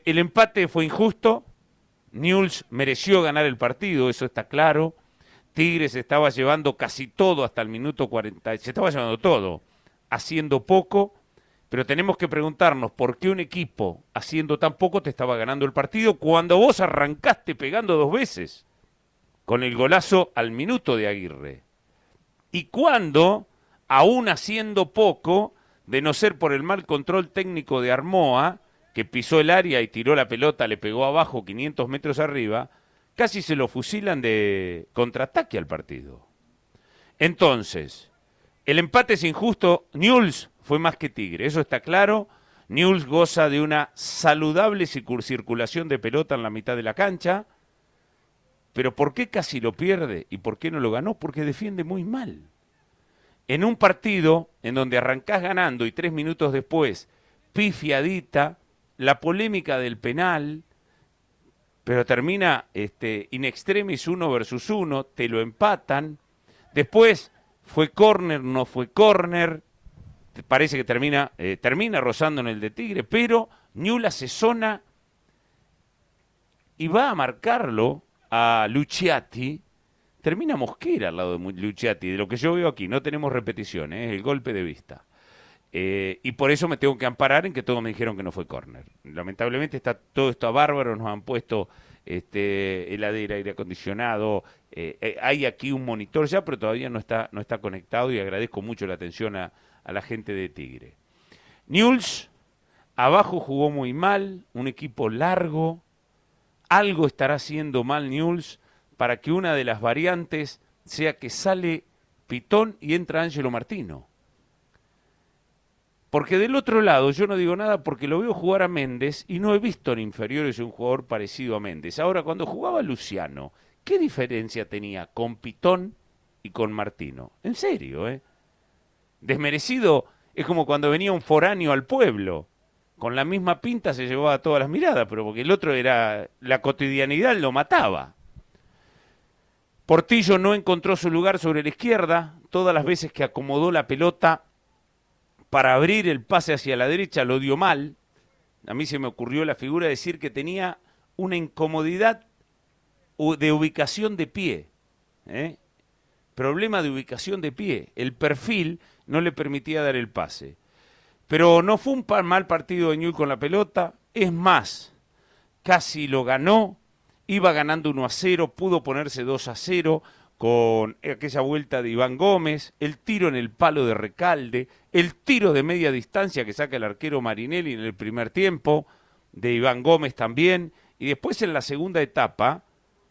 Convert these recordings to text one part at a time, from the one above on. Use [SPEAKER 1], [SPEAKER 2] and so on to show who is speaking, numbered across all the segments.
[SPEAKER 1] El empate fue injusto, Newell's mereció ganar el partido, eso está claro. Tigre se estaba llevando casi todo hasta el minuto 40, se estaba llevando todo, haciendo poco, pero tenemos que preguntarnos por qué un equipo haciendo tan poco te estaba ganando el partido cuando vos arrancaste pegando 2 veces, con el golazo al minuto de Aguirre. Y cuando, aún haciendo poco, de no ser por el mal control técnico de Armoa, que pisó el área y tiró la pelota, le pegó abajo 500 metros arriba, casi se lo fusilan de contraataque al partido. Entonces, el empate es injusto, Newell's fue más que Tigre, eso está claro. Newell's goza de una saludable circulación de pelota en la mitad de la cancha, pero ¿por qué casi lo pierde y por qué no lo ganó? Porque defiende muy mal. En un partido en donde arrancás ganando y 3 minutos después, pifiadita, la polémica del penal, pero termina in extremis 1 versus 1, te lo empatan, después fue córner, no fue córner, parece que termina rozando en el de Tigre, pero Newell's asesona y va a marcarlo a Luciati, termina Mosquera al lado de Luciati, de lo que yo veo aquí, no tenemos repeticiones, es el golpe de vista. Y por eso me tengo que amparar en que todos me dijeron que no fue córner. Lamentablemente todo está bárbaro, nos han puesto heladera, aire acondicionado, hay aquí un monitor ya, pero todavía no está conectado y agradezco mucho la atención a la gente de Tigre. Newell's abajo jugó muy mal, un equipo largo, algo estará haciendo mal Newell's para que una de las variantes sea que sale Pitón y entra Ángelo Martino. Porque del otro lado, yo no digo nada porque lo veo jugar a Méndez y no he visto en inferiores un jugador parecido a Méndez. Ahora, cuando jugaba Luciano, ¿qué diferencia tenía con Pitón y con Martino? En serio, ¿eh? Desmerecido es como cuando venía un foráneo al pueblo. Con la misma pinta se llevaba todas las miradas, pero porque el otro era, la cotidianidad lo mataba. Portillo no encontró su lugar sobre la izquierda, todas las veces que acomodó la pelota para abrir el pase hacia la derecha lo dio mal. A mí se me ocurrió la figura de decir que tenía una incomodidad de ubicación de pie. Problema de ubicación de pie. El perfil no le permitía dar el pase. Pero no fue un mal partido de Newell's con la pelota. Es más, casi lo ganó. Iba ganando 1-0, pudo ponerse 2-0 con aquella vuelta de Iván Gómez, el tiro en el palo de Recalde, el tiro de media distancia que saca el arquero Marinelli en el primer tiempo, de Iván Gómez también, y después en la segunda etapa,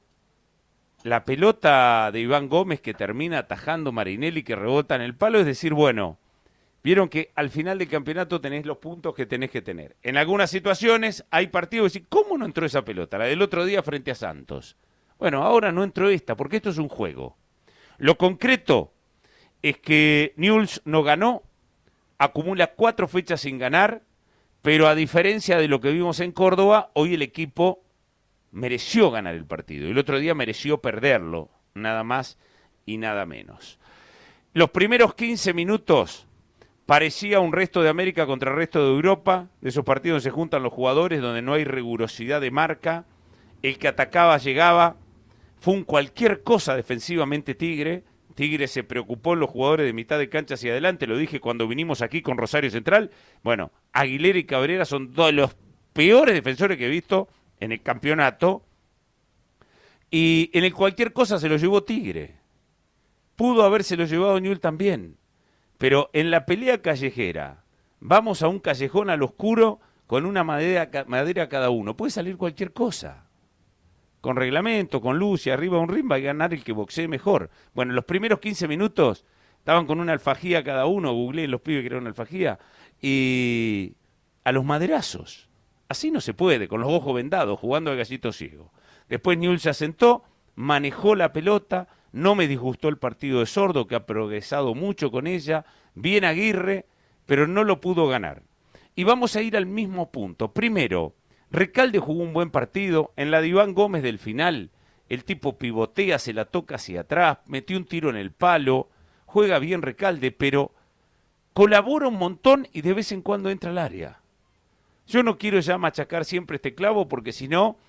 [SPEAKER 1] la pelota de Iván Gómez que termina atajando Marinelli, que rebota en el palo, es decir, bueno, vieron que al final del campeonato tenés los puntos que tenés que tener. En algunas situaciones hay partidos que dicen, ¿cómo no entró esa pelota? La del otro día frente a Santos. Bueno, ahora no entró esta, porque esto es un juego. Lo concreto es que Newell's no ganó, acumula 4 fechas sin ganar, pero a diferencia de lo que vimos en Córdoba, hoy el equipo mereció ganar el partido. El otro día mereció perderlo, nada más y nada menos. Los primeros 15 minutos parecía un resto de América contra el resto de Europa, de esos partidos donde se juntan los jugadores, donde no hay rigurosidad de marca, el que atacaba llegaba. Fue un cualquier cosa defensivamente Tigre. Tigre se preocupó en los jugadores de mitad de cancha hacia adelante. Lo dije cuando vinimos aquí con Rosario Central. Bueno, Aguilera y Cabrera son 2 de los peores defensores que he visto en el campeonato. Y en el cualquier cosa se lo llevó Tigre. Pudo habérselo llevado Newell's también. Pero en la pelea callejera, vamos a un callejón al oscuro con una madera cada uno. Puede salir cualquier cosa. Con reglamento, con luz y arriba un ring va a ganar el que boxee mejor. Bueno, los primeros 15 minutos estaban con una alfajía cada uno, googleé los pibes que era una alfajía, y a los maderazos. Así no se puede, con los ojos vendados, jugando al gallito ciego. Después Newell's se asentó, manejó la pelota, no me disgustó el partido de Sordo, que ha progresado mucho con ella, bien Aguirre, pero no lo pudo ganar. Y vamos a ir al mismo punto. Primero, Recalde jugó un buen partido. En la de Iván Gómez del final, el tipo pivotea, se la toca hacia atrás, metió un tiro en el palo, juega bien Recalde, pero colabora un montón y de vez en cuando entra al área. Yo no quiero ya machacar siempre este clavo porque si no,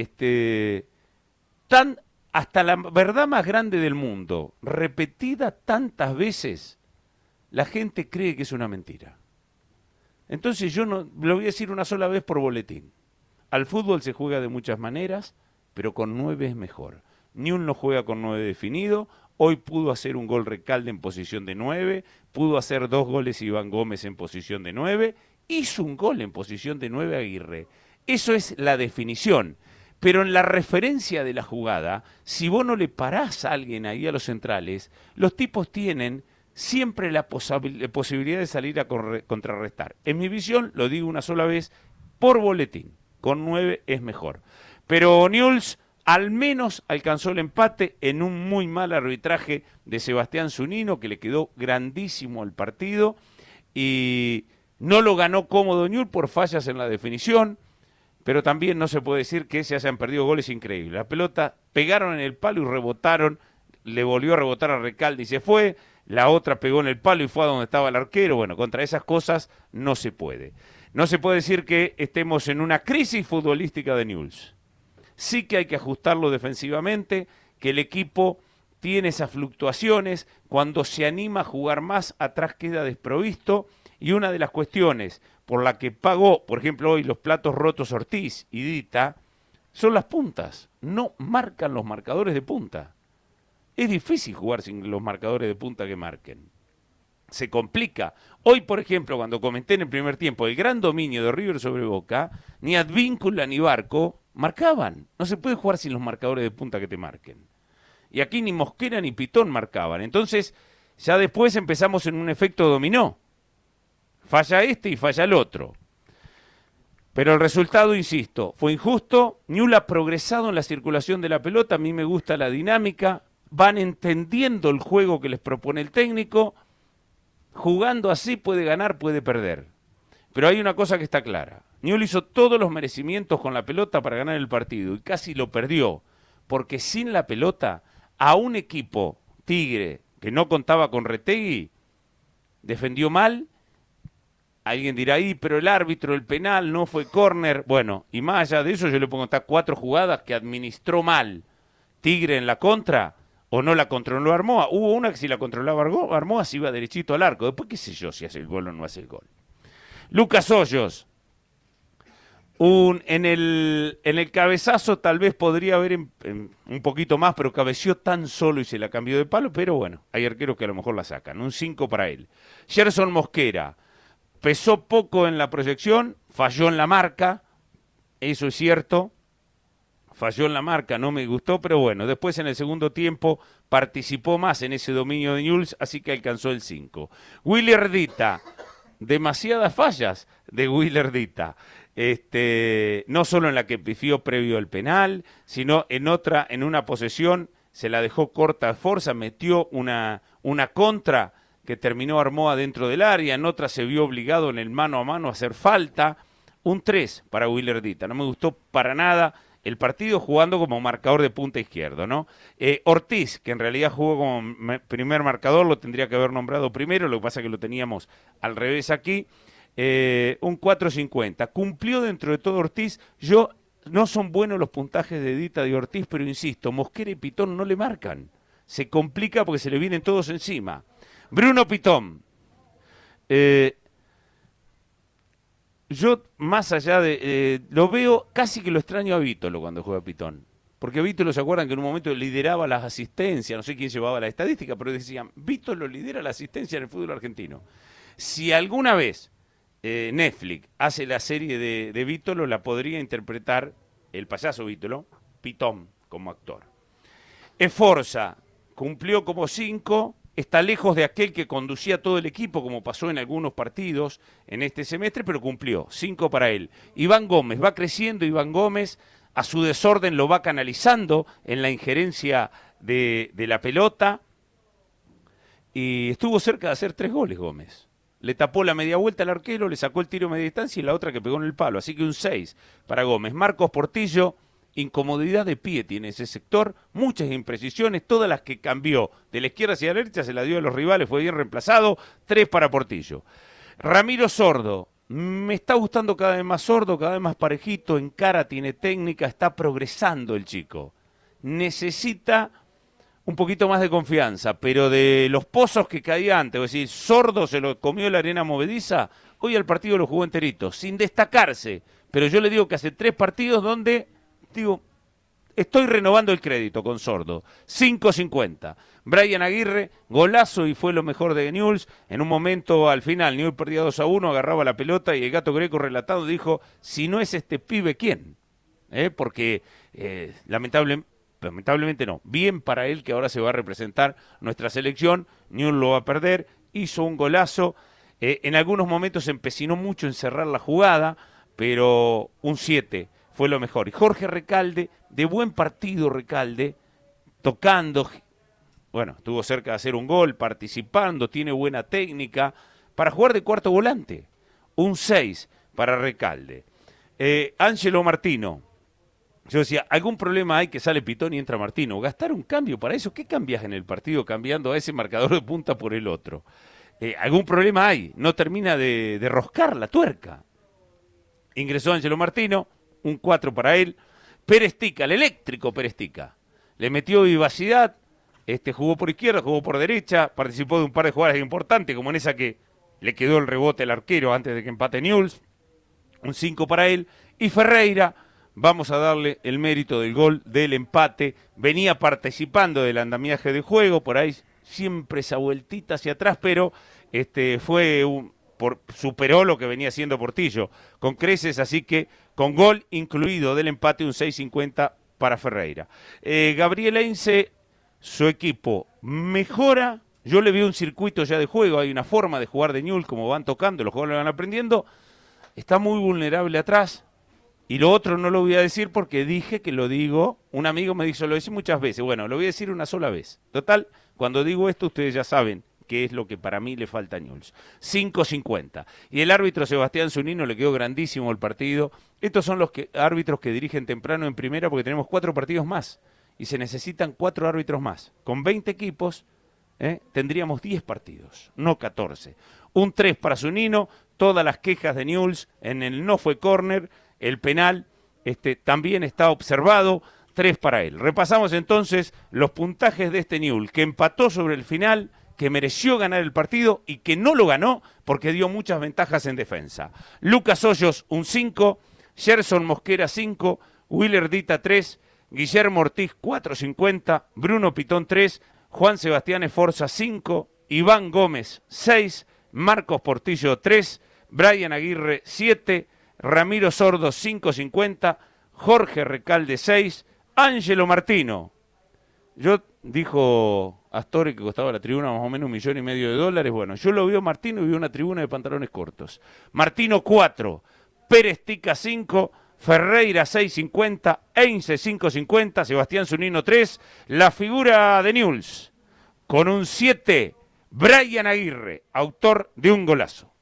[SPEAKER 1] hasta la verdad más grande del mundo, repetida tantas veces, la gente cree que es una mentira. Entonces yo no lo voy a decir una sola vez por boletín. Al fútbol se juega de muchas maneras, pero con 9 es mejor. Newell's no juega con 9 definido. Hoy pudo hacer un gol Recalde en posición de 9, pudo hacer 2 goles Iván Gómez en posición de 9, hizo un gol en posición de 9 Aguirre. Eso es la definición. Pero en la referencia de la jugada, si vos no le parás a alguien ahí a los centrales, los tipos tienen siempre la posibilidad de salir a contrarrestar. En mi visión, lo digo una sola vez, por boletín, con 9 es mejor. Pero Newell's al menos alcanzó el empate en un muy mal arbitraje de Sebastián Zunino, que le quedó grandísimo el partido, y no lo ganó cómodo Newell's por fallas en la definición, pero también no se puede decir que se hayan perdido goles increíbles. La pelota pegaron en el palo y rebotaron, le volvió a rebotar a Recalde y se fue, la otra pegó en el palo y fue a donde estaba el arquero. Bueno, contra esas cosas no se puede. No se puede decir que estemos en una crisis futbolística de Newell's. Sí que hay que ajustarlo defensivamente, que el equipo tiene esas fluctuaciones, cuando se anima a jugar más, atrás queda desprovisto, y una de las cuestiones por la que pagó, por ejemplo, hoy los platos rotos Ortiz y Dita, son las puntas. No marcan los marcadores de punta. Es difícil jugar sin los marcadores de punta que marquen. Se complica. Hoy, por ejemplo, cuando comenté en el primer tiempo el gran dominio de River sobre Boca, ni Advíncula ni Barco marcaban. No se puede jugar sin los marcadores de punta que te marquen. Y aquí ni Mosquera ni Pitón marcaban. Entonces, ya después empezamos en un efecto dominó. Falla este y falla el otro. Pero el resultado, insisto, fue injusto. Newell's ha progresado en la circulación de la pelota. A mí me gusta la dinámica. Van entendiendo el juego que les propone el técnico. Jugando así puede ganar, puede perder. Pero hay una cosa que está clara. Newell's hizo todos los merecimientos con la pelota para ganar el partido y casi lo perdió. Porque sin la pelota, a un equipo, Tigre, que no contaba con Retegui, defendió mal. Alguien dirá, pero el árbitro, el penal, no fue córner. Bueno, y más allá de eso, yo le pongo hasta 4 jugadas que administró mal Tigre en la contra, o no la controló Armoa. Hubo una que si la controlaba Armoa se iba derechito al arco. Después qué sé yo si hace el gol o no hace el gol. Lucas Hoyos. En el cabezazo tal vez podría haber un poquito más, pero cabeció tan solo y se la cambió de palo. Pero bueno, hay arqueros que a lo mejor la sacan. Un 5 para él. Gerson Mosquera. Pesó poco en la proyección, falló en la marca, eso es cierto, falló en la marca, no me gustó, pero bueno, después en el segundo tiempo participó más en ese dominio de Newell's, así que alcanzó el 5. Willer Dita, demasiadas fallas de Willer Dita, no solo en la que pifió previo al penal, sino en una posesión, se la dejó corta a Forza, metió una contra que terminó Armoa dentro del área, en otra se vio obligado en el mano a mano a hacer falta. Un 3 para Willer Dita, no me gustó para nada el partido jugando como marcador de punta izquierdo, ¿no? Ortiz, que en realidad jugó como primer marcador, lo tendría que haber nombrado primero, lo que pasa es que lo teníamos al revés aquí, un 4.50. Cumplió dentro de todo Ortiz. No son buenos los puntajes de Dita y Ortiz, pero insisto, Mosquera y Pitón no le marcan. Se complica porque se le vienen todos encima. Bruno Pitón. Yo, más allá lo veo, casi que lo extraño a Vítolo cuando juega Pitón. Porque Vítolo, ¿se acuerdan que en un momento lideraba las asistencias? No sé quién llevaba la estadística, pero decían, Vítolo lidera la asistencia en el fútbol argentino. Si alguna vez Netflix hace la serie de Vítolo, la podría interpretar el payaso Vítolo, Pitón, como actor. Esforza, cumplió como 5. Está lejos de aquel que conducía todo el equipo, como pasó en algunos partidos en este semestre, pero cumplió. 5 para él. Iván Gómez, va creciendo Iván Gómez, a su desorden lo va canalizando en la injerencia de la pelota, y estuvo cerca de hacer 3 goles Gómez. Le tapó la media vuelta al arquero, le sacó el tiro a media distancia y la otra que pegó en el palo. Así que un 6 para Gómez. Marcos Portillo, incomodidad de pie tiene ese sector, muchas imprecisiones, todas las que cambió de la izquierda hacia la derecha se la dio a los rivales, fue bien reemplazado, 3 para Portillo. Ramiro Sordo, Me está gustando cada vez más Sordo, cada vez más parejito, encara, tiene técnica, está progresando el chico. Necesita un poquito más de confianza, pero de los pozos que caía antes, es decir, Sordo se lo comió la arena movediza, hoy el partido lo jugó enterito, sin destacarse. Pero yo le digo que hace 3 partidos donde, digo, estoy renovando el crédito con Sordo. 5.50. Brian Aguirre, golazo y fue lo mejor de Newell's. En un momento al final, Newell's perdía 2-1, agarraba la pelota y el Gato Greco relatado dijo, si no es este pibe, ¿quién? Porque lamentablemente no. Bien para él que ahora se va a representar nuestra selección. Newell's lo va a perder, hizo un golazo. En algunos momentos se empecinó mucho en cerrar la jugada, pero un 7 fue lo mejor. Y Jorge Recalde, de buen partido Recalde, tocando, bueno, estuvo cerca de hacer un gol, participando, tiene buena técnica, para jugar de cuarto volante. Un 6 para Recalde. Ángelo Martino, yo decía, algún problema hay que sale Pitón y entra Martino. Gastar un cambio para eso, ¿qué cambias en el partido cambiando a ese marcador de punta por el otro? Algún problema hay, no termina de roscar la tuerca. Ingresó Ángelo Martino, un 4 para él. Perestica, el eléctrico Perestica. Le metió vivacidad, jugó por izquierda, jugó por derecha, participó de un par de jugadas importantes, como en esa que le quedó el rebote al arquero antes de que empate Newell's. Un 5 para él. Y Ferreira, vamos a darle el mérito del gol del empate. Venía participando del andamiaje de juego, por ahí siempre esa vueltita hacia atrás, pero superó lo que venía haciendo Portillo con creces, así que con gol incluido del empate, un 6.50 para Ferreira. Gabriel Heinze, su equipo mejora. Yo le vi un circuito ya de juego, hay una forma de jugar de Newell's, como van tocando, los jugadores lo van aprendiendo. Está muy vulnerable atrás. Y lo otro no lo voy a decir porque dije que lo digo. Un amigo me dijo, lo decís muchas veces. Bueno, lo voy a decir una sola vez. Total, cuando digo esto, ustedes ya saben qué es lo que para mí le falta a Newell's. 5.50. Y el árbitro Sebastián Zunino le quedó grandísimo el partido. Estos son los árbitros que dirigen temprano en primera porque tenemos 4 partidos más. Y se necesitan 4 árbitros más. Con 20 equipos tendríamos 10 partidos, no 14. Un 3 para Zunino, todas las quejas de Newell's en el no fue córner, el penal también está observado, 3 para él. Repasamos entonces los puntajes de este Newell's, que empató sobre el final, que mereció ganar el partido y que no lo ganó porque dio muchas ventajas en defensa. Lucas Hoyos, un 5, Gerson Mosquera, 5, Willer Dita, 3, Guillermo Ortiz, 4.50, Bruno Pitón, 3, Juan Sebastián Esforza, 5, Iván Gómez, 6, Marcos Portillo, 3, Brian Aguirre, 7, Ramiro Sordo, 5.50, Jorge Recalde, 6, Ángelo Martino. Dijo Astore que costaba la tribuna más o menos $1,5 millones. Bueno, yo lo vi a Martino y vi una tribuna de pantalones cortos. Martino 4, Perestica 5, Ferreira 6.50, Heinze 5.50, Sebastián Zunino 3, la figura de Newell's con un 7, Brian Aguirre, autor de un golazo.